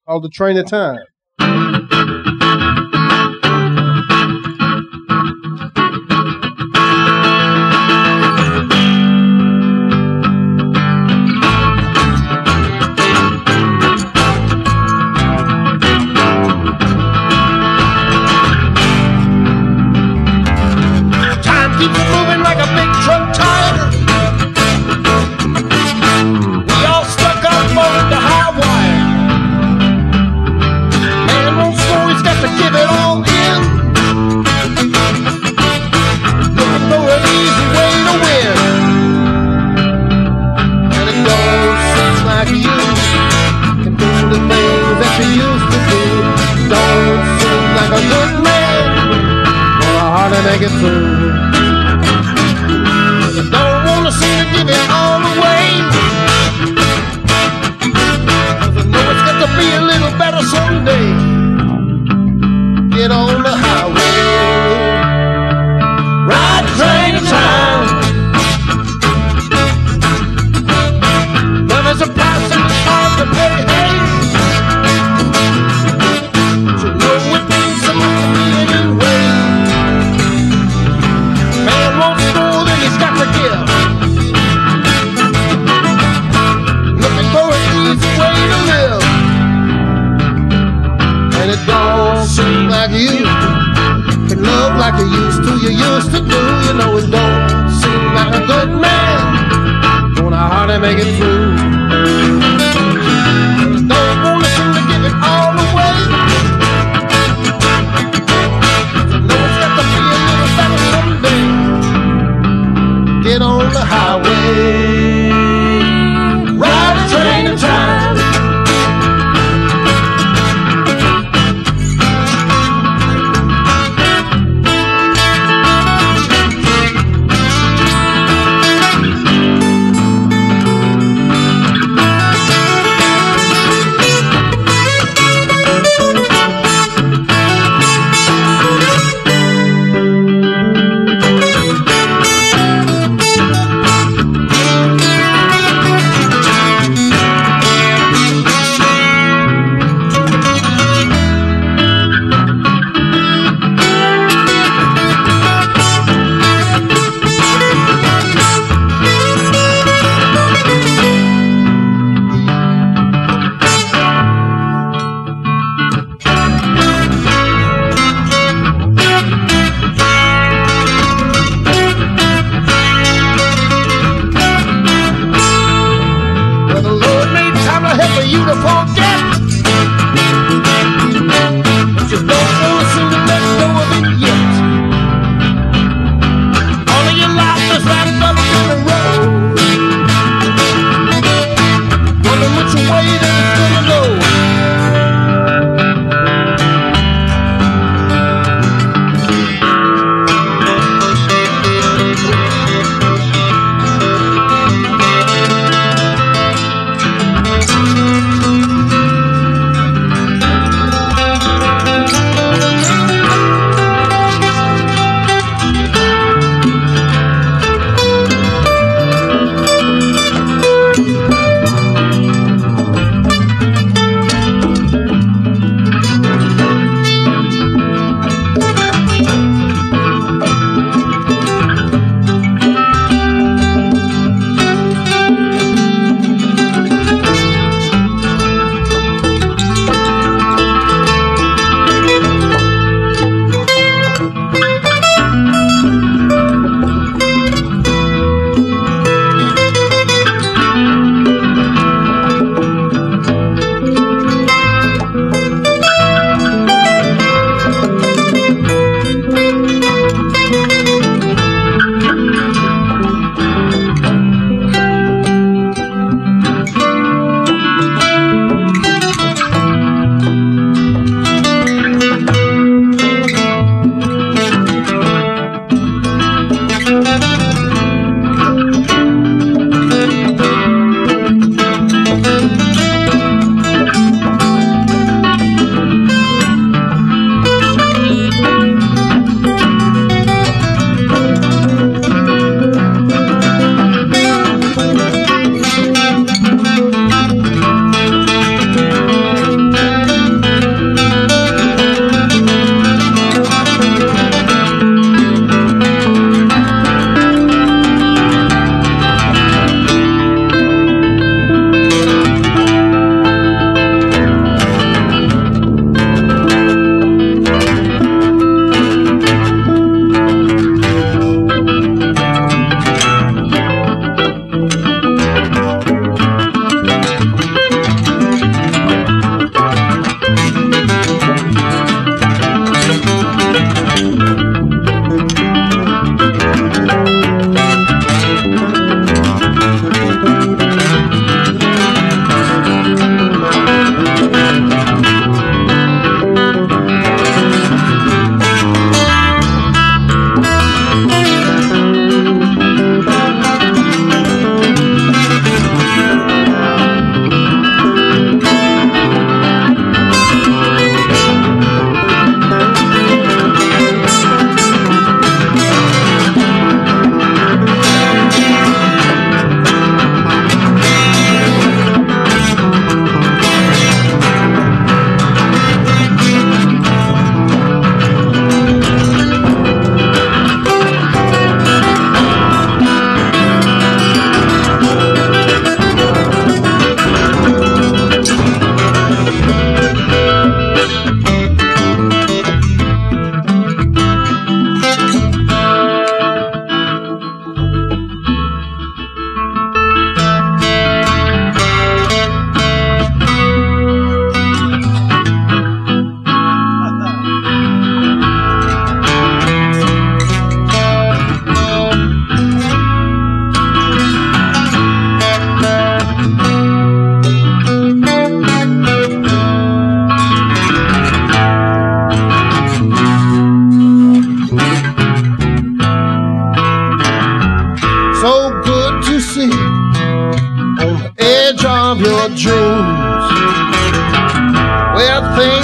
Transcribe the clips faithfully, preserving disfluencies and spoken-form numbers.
called The Train of Time. Time keeps moving like a big truck tire. We all stuck up on the high wire. Man won't slow, he's got to give it all in. Looking for an easy way to win. And it don't seem like you can do the things that you used to do. Don't seem like a good man, gonna hardly make it through. You don't wanna seem to give it all away, 'cause I know it's got to be a little better someday. Get on the highway, ride the train of time. Well, there's a price and it's hard to pay, hey. But you know it means something to me anyway. Man wants more than he's got to give. Looking for an easy way to live. And it don't seem like you can love like you used to, you used to do. You know it don't seem like a good man, gonna hardly make it through. Don't wanna seem to give it all away. I know it's got to be a little better someday. Get on the highway, ride a train of time.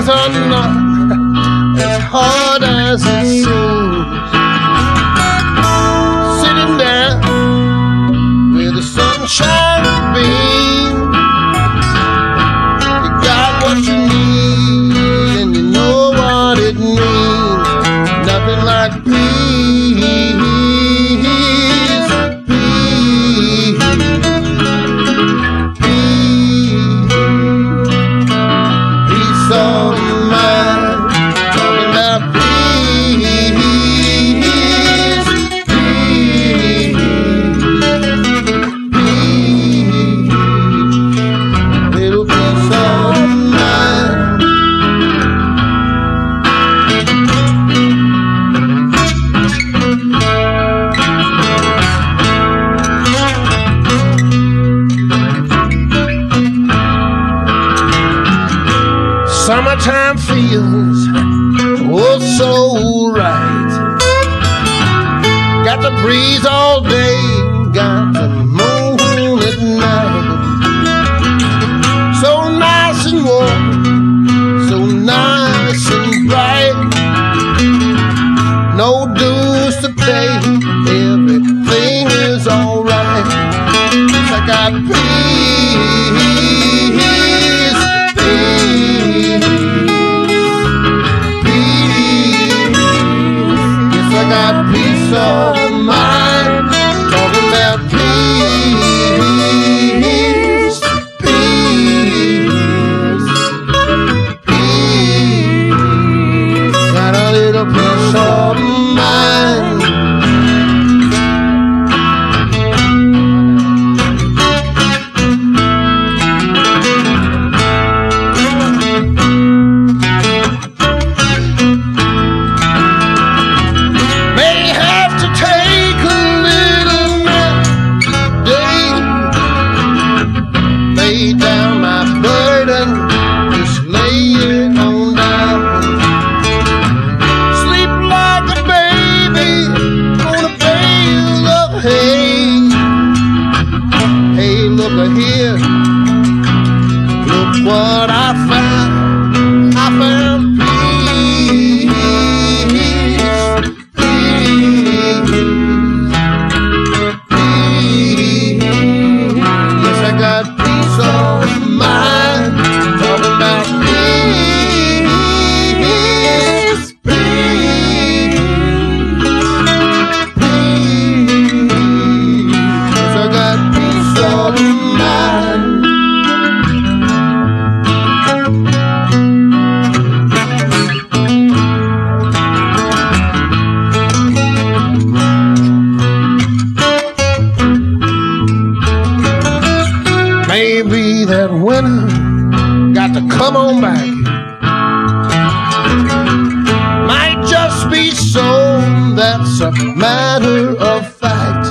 things are not as hard as it seems. Sitting down where the sunshine beams, you got what you need and you know what it means. Nothing like peace, peace, peace, peace of mind. Talking about peace, peace, peace, little piece of mind. Summertime feels oh so right. Got the breeze all day, got the moon at night. So nice and warm, so nice and bright. No dues to pay, everything is alright. I got peace, peace, peace. Yes, I got peace of mind. Talking about peace, peace, peace. Got a little peace of mind. Down my burden, just lay it on down. Sleep like a baby on a bale of hay. Hey, look here, look what I found. I found peace, peace, peace. Yes, I got peace of mind. Talking about peace, peace, peace. Yes, I got peace of mind. Maybe that winter got to come on back. Might just be so, that's a matter of fact.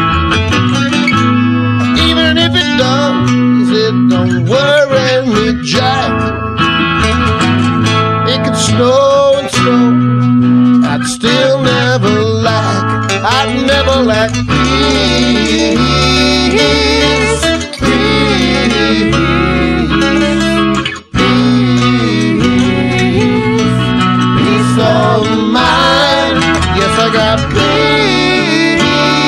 Even if it does, it don't worry me jack. It could snow and snow, I'd still never lack. I'd never lack peace, peace, peace of mind. Yes, I got peace.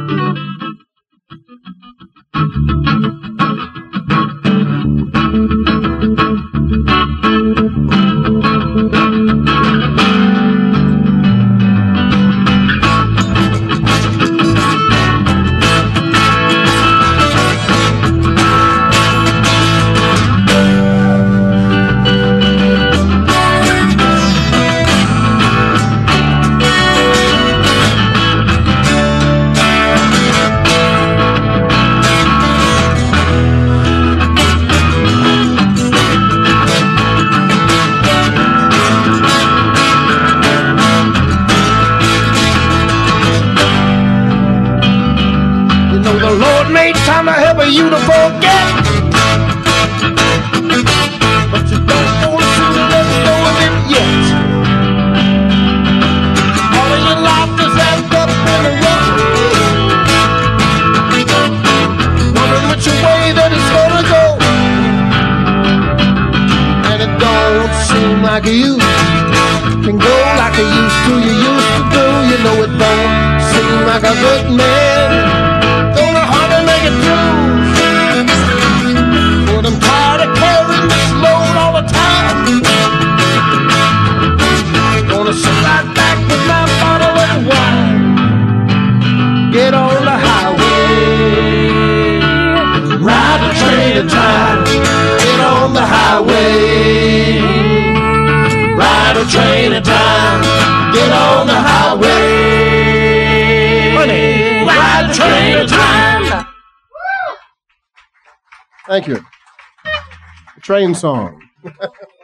The Lord made time to help you to forget, but you don't want to let go of it yet. All of your life is wrapped up in a rough, wondering which way that it's gonna go, and it don't seem like you can go like you used to. You used to do, you know it don't seem like a good man. But I'm tired of carrying this load all the time. Gonna sit right back with my bottle of wine, get on the highway, ride the train of time. Get on the highway, ride a train of time. Get on the highway, honey, ride the train of time. Thank you. Train song.